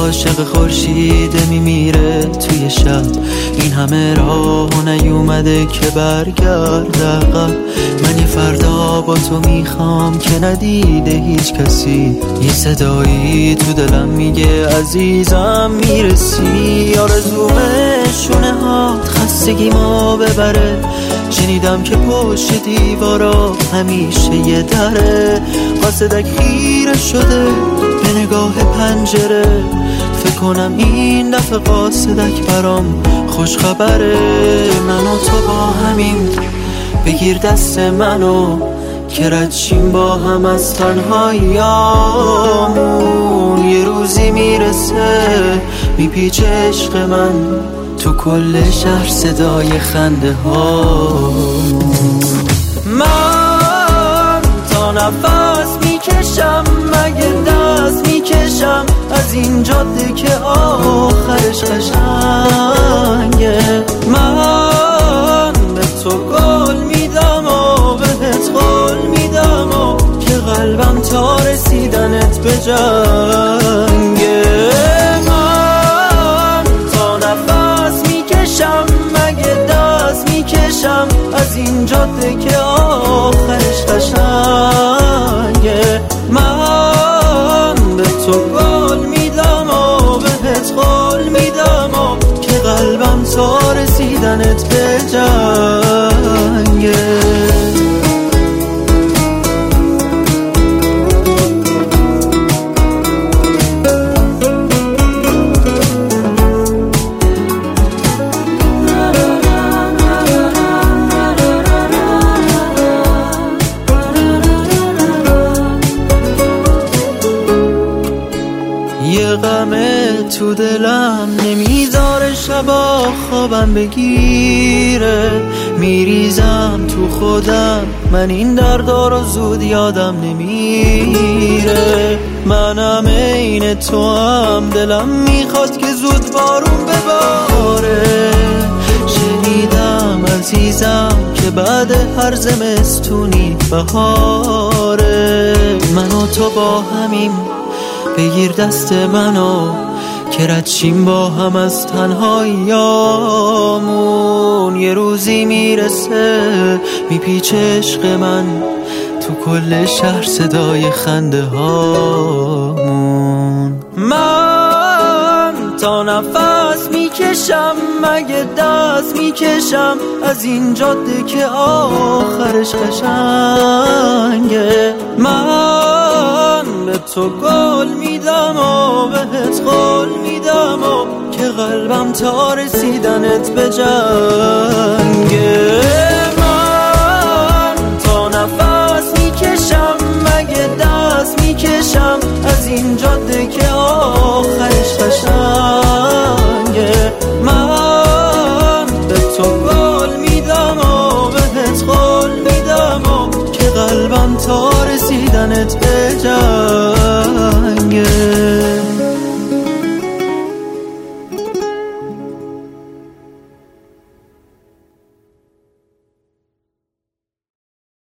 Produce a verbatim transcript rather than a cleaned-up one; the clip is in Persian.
عاشق خورشید میمیره توی شب. این همه راه و نیومده که برگرد عقب. من یه فردا با تو میخوام که ندیده هیچ کسی. یه صدایی تو دلم میگه عزیزم میرسی. آرزومه شونه ها خستگی ما ببره. شنیدم که پشت دیوارا همیشه یه دره. قاصدک خیره شده به نگاه پنجره. فکر کنم این دفعه قاصدک برام خوش خبره. من و تو با همیم، بگیر دست منو که رد شیم با هم از تنهاییامون. یه روزی میرسه میپیچه عشق من تو کل شهر صدای خنده ها. من تا نفس میکشم مگه دست میکشم از این جاده که آخرش قشنگه. من به تو گل میدم و بهت قول میدم و که قلبم تا رسیدنت به جنگه. من تا نفس میکشم مگه دست میکشم از این جاده که آخرش قشنگه. من به تو گل میدم و بهت قول میدم و که قلبم تا رسیدنت به جنگه. یه غمه تو دلم نمیذاره شبا خوابم بگیره. میریزم تو خودم من این دردا رو زود یادم نمیره. منم عین تو هم دلم میخواد که زود بارون بباره. شنیدم عزیزم که بعد هر زمستونی بهاره. من و تو با همیم، بگیر دست منو که رد شیم با هم از تنهاییامون. یه روزی میرسه میپیچه عشق من تو کل شهر صدای خنده هامون. من تا نفس میکشم مگه دست میکشم از این جاده که آخرش قشنگه. من به تو گل میدم و بهت قول میدم و که قلبم تا رسیدنت به جنگه. من تا نفس میکشم مگه دست میکشم از این جاده که آخرش قشنگه. من به تو گل میدم و بهت قول میدم و که قلبم تا رسیدنت به جنگه.